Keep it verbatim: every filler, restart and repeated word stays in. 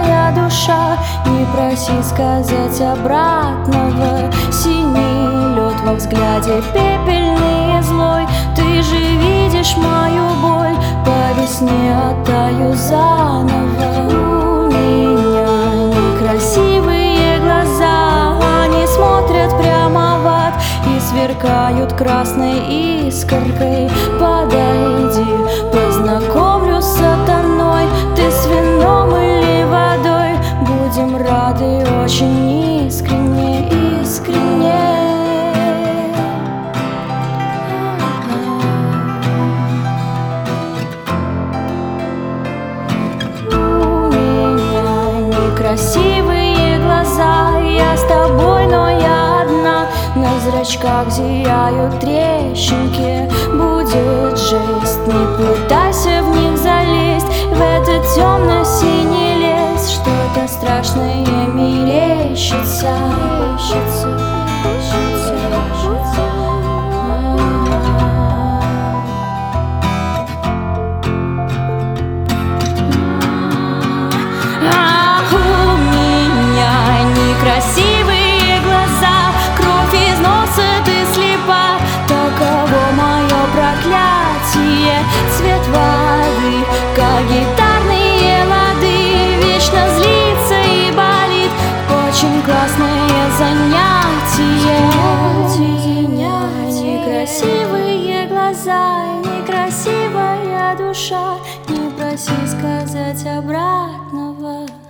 моя душа, не проси сказать обратного. Синий лед во взгляде, пепельный и злой. Ты же видишь мою боль, по весне оттаю заново. У меня некрасивые глаза, они смотрят прямо в ад и сверкают красной искоркой. Подойди, познакомлю с сатаной. Ты с вином или водой, будем рады очень искренне, искренне. У меня некрасивые глаза, я с тобой, но я одна. На зрачках зияют трещинки, будет жесть, не пытайся в них залезть. В этот темно-синий лес что-то страшное мерещится, мерещится, мерещится, мерещится. А у меня некрасивые глаза, кровь из носа, ты слепа. Таково мое проклятие, цвет воды, как гитарные лады, вечно злится и болит. Очень классное занятие. Некрасивые глаза, некрасивая душа, не проси сказать обратного.